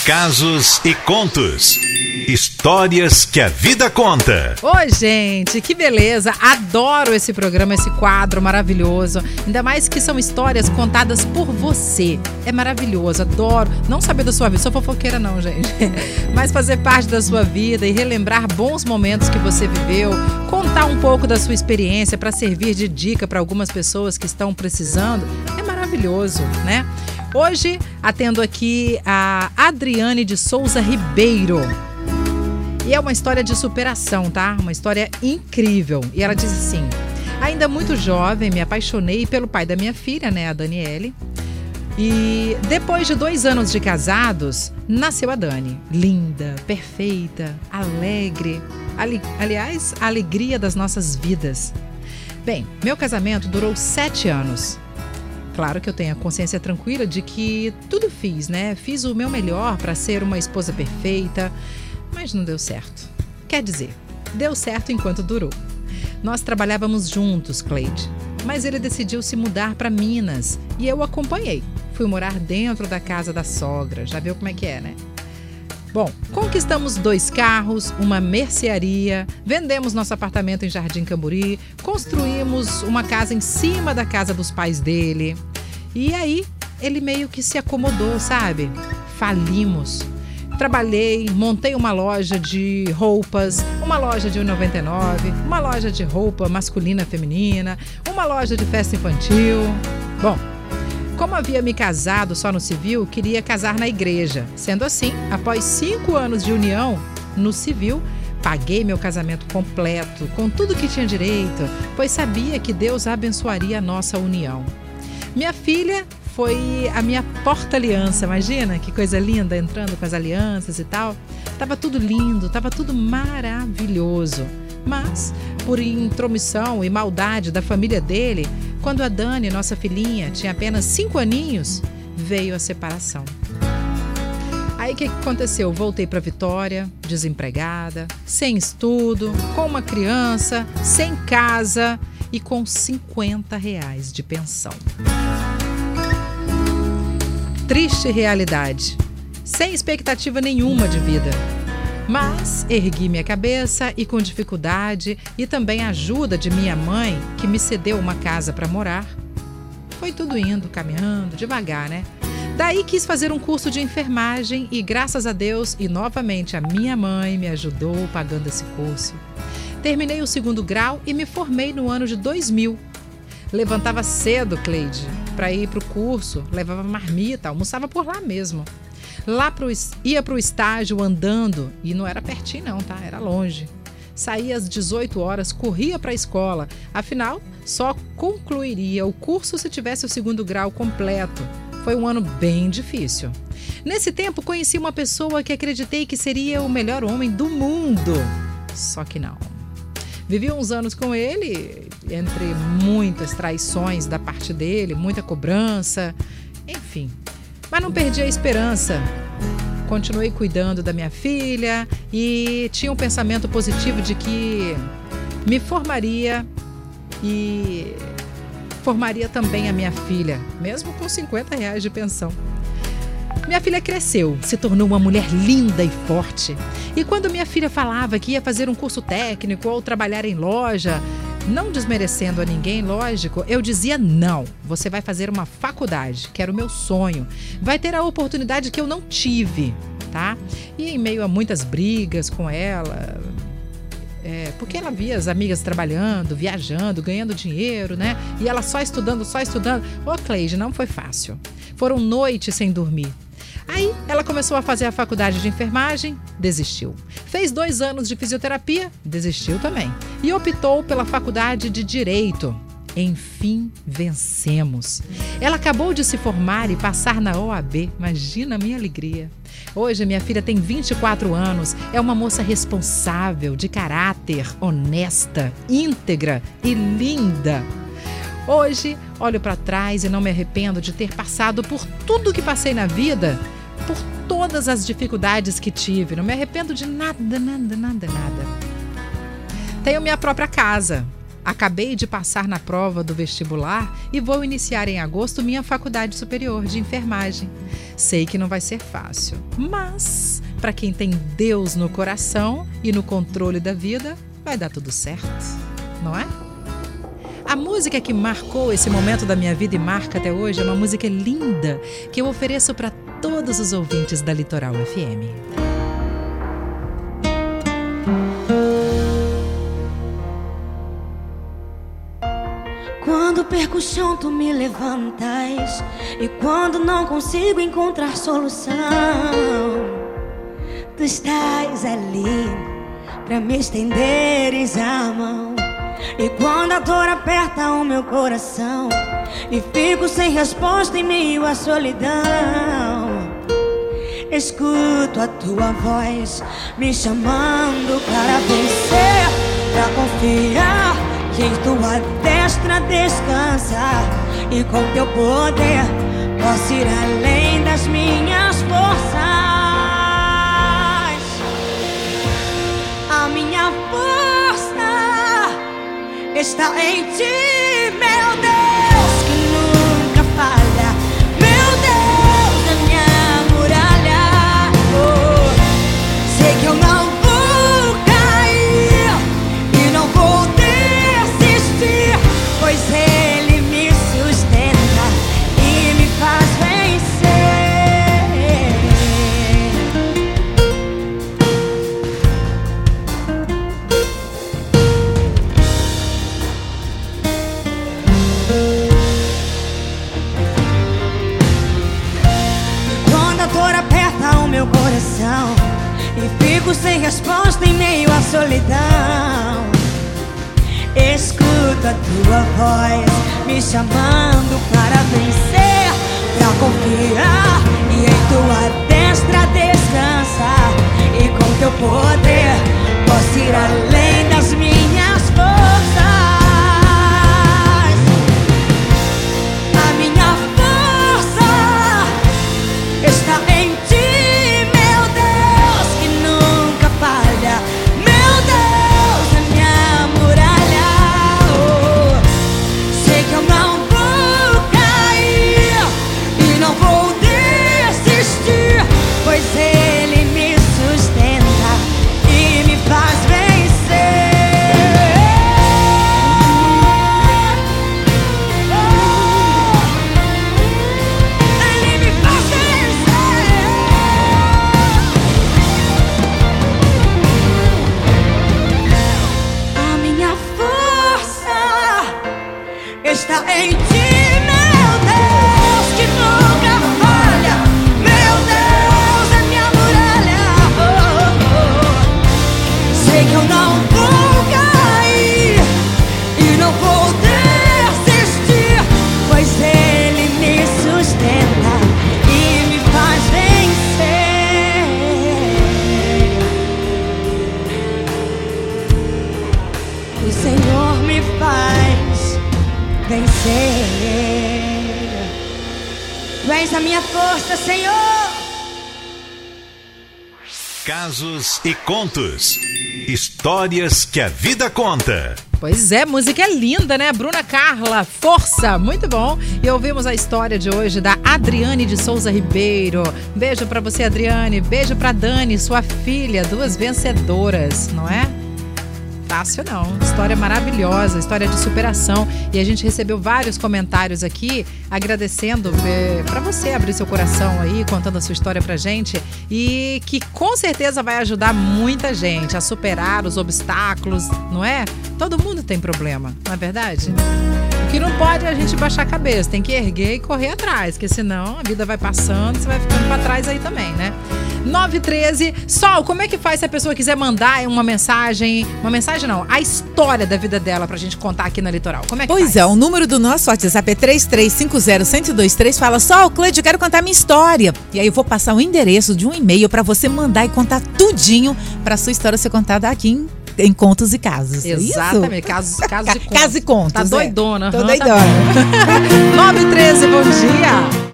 Casos e contos. Histórias que a vida conta. Oi, gente, que beleza! Adoro esse programa, esse quadro maravilhoso. Ainda mais que são histórias contadas por você. É maravilhoso, adoro. Não saber da sua vida, sou fofoqueira não, gente. Mas fazer parte da sua vida e relembrar bons momentos que você viveu. Contar um pouco da sua experiência para servir de dica para algumas pessoas que estão precisando. É maravilhoso, né? Hoje, atendo aqui a Adriane de Souza Ribeiro. E é uma história de superação, tá? Uma história incrível. E ela diz assim: ainda muito jovem, me apaixonei pelo pai da minha filha, né, a Daniele. E depois de 2 anos de casados, nasceu a Dani. Linda, perfeita, alegre. Aliás, a alegria das nossas vidas. Bem, meu casamento durou 7 anos. Claro que eu tenho a consciência tranquila de que tudo fiz, né? Fiz o meu melhor para ser uma esposa perfeita, mas não deu certo. Quer dizer, deu certo enquanto durou. Nós trabalhávamos juntos, Cleide, mas ele decidiu se mudar para Minas e eu o acompanhei. Fui morar dentro da casa da sogra, já viu como é que é, né? Bom, conquistamos 2 carros, uma mercearia, vendemos nosso apartamento em Jardim Camburi, construímos uma casa em cima da casa dos pais dele. E aí, ele meio que se acomodou, sabe? Falimos. Trabalhei, montei uma loja de roupas, uma loja de R$1,99, uma loja de roupa masculina e feminina, uma loja de festa infantil. Bom, como havia me casado só no civil, queria casar na igreja. Sendo assim, após 5 anos de união no civil, paguei meu casamento completo, com tudo que tinha direito, pois sabia que Deus abençoaria a nossa união. Minha filha foi a minha porta-aliança, imagina que coisa linda, entrando com as alianças e tal. Tava tudo lindo, tava tudo maravilhoso. Mas, por intromissão e maldade da família dele, quando a Dani, nossa filhinha, tinha apenas 5 aninhos, veio a separação. Aí o que aconteceu? Voltei para Vitória, desempregada, sem estudo, com uma criança, sem casa e com R$50 de pensão. Triste realidade, sem expectativa nenhuma de vida. Mas ergui minha cabeça e com dificuldade e também a ajuda de minha mãe, que me cedeu uma casa para morar, foi tudo indo, caminhando, devagar, né? Daí quis fazer um curso de enfermagem e graças a Deus e novamente a minha mãe me ajudou pagando esse curso. Terminei o 2º grau e me formei no ano de 2000. Levantava cedo, Cleide, para ir para o curso, levava marmita, almoçava por lá mesmo. Ia para o estágio andando, e não era pertinho não, tá? Era longe. Saía às 18 horas, corria para a escola. Afinal, só concluiria o curso se tivesse o 2º grau completo. Foi um ano bem difícil. Nesse tempo, conheci uma pessoa que acreditei que seria o melhor homem do mundo. Só que não. Vivi uns anos com ele, entre muitas traições da parte dele, muita cobrança, enfim. Mas não perdi a esperança. Continuei cuidando da minha filha e tinha um pensamento positivo de que me formaria e formaria também a minha filha, mesmo com R$50 de pensão. Minha filha cresceu, se tornou uma mulher linda e forte. E quando minha filha falava que ia fazer um curso técnico ou trabalhar em loja, não desmerecendo a ninguém, lógico, eu dizia não, você vai fazer uma faculdade, que era o meu sonho. Vai ter a oportunidade que eu não tive, tá? E em meio a muitas brigas com ela, porque ela via as amigas trabalhando, viajando, ganhando dinheiro, né? E ela só estudando. Ô, Cleide, não foi fácil. Foram noites sem dormir. Aí ela começou a fazer a faculdade de enfermagem, desistiu. Fez 2 anos de fisioterapia, desistiu também. E optou pela faculdade de Direito. Enfim, vencemos. Ela acabou de se formar e passar na OAB. Imagina a minha alegria. Hoje minha filha tem 24 anos, é uma moça responsável, de caráter, honesta, íntegra e linda. Hoje, olho para trás e não me arrependo de ter passado por tudo que passei na vida, por todas as dificuldades que tive. Não me arrependo de nada. Tenho minha própria casa, Acabei de passar na prova do vestibular e vou iniciar em agosto minha faculdade superior de enfermagem. Sei que não vai ser fácil, mas para quem tem Deus no coração e no controle da vida, vai dar tudo certo, não é? A música que marcou esse momento da minha vida e marca até hoje é uma música linda que eu ofereço para todos os ouvintes da Litoral FM. Quando perco o chão, tu me levantas. E quando não consigo encontrar solução, tu estás ali pra me estenderes a mão. E quando a dor aperta o meu coração e fico sem resposta em meio à solidão, escuto a tua voz me chamando para vencer, pra confiar que em tua destra descansa. E com teu poder posso ir além das minhas forças. A minha força está em ti, meu Deus, que nunca falha. Meu Deus, a minha muralha. Oh, sei que eu não vou cair e não vou desistir, pois Ele me sustenta e me faz vencer. Meu coração e fico sem resposta em meio à solidão, escuto a tua voz me chamando para vencer, pra confiar e em tua destra descansa. E com teu poder posso ir além das minhas forças. A minha força está em ti, está em ti, meu Deus, que nunca falha. Meu Deus, é minha muralha. Sei que eu não vou cair e não vou desistir, pois Ele me sustenta e me faz vencer. O Senhor me faz vencer. Tu és a minha força, Senhor. Casos e contos. Histórias que a vida conta. Pois é, música linda, né? Bruna Carla, força, muito bom. E ouvimos a história de hoje da Adriane de Souza Ribeiro. Beijo pra você, Adriane. Beijo pra Dani, sua filha, duas vencedoras, não é? Fácil não, história maravilhosa, história de superação. E a gente recebeu vários comentários aqui agradecendo para você abrir seu coração aí, contando a sua história pra gente, e que com certeza vai ajudar muita gente a superar os obstáculos, não é? Todo mundo tem problema, não é verdade? O que não pode é a gente baixar a cabeça, tem que erguer e correr atrás, porque senão a vida vai passando e você vai ficando pra trás aí também, né? 913. Sol, como é que faz se a pessoa quiser mandar uma mensagem não, a história da vida dela pra gente contar aqui na Litoral? Como é que Pois faz? é, o número do nosso WhatsApp é 33501023. Fala, Sol, Cleide, eu quero contar minha história. E aí eu vou passar o endereço de um e-mail pra você mandar e contar tudinho pra sua história ser contada aqui em Contos e Casos. Exatamente, casos e contos. Casos e contos. Tá doidona. Tô Tá doidona. 913, bom dia.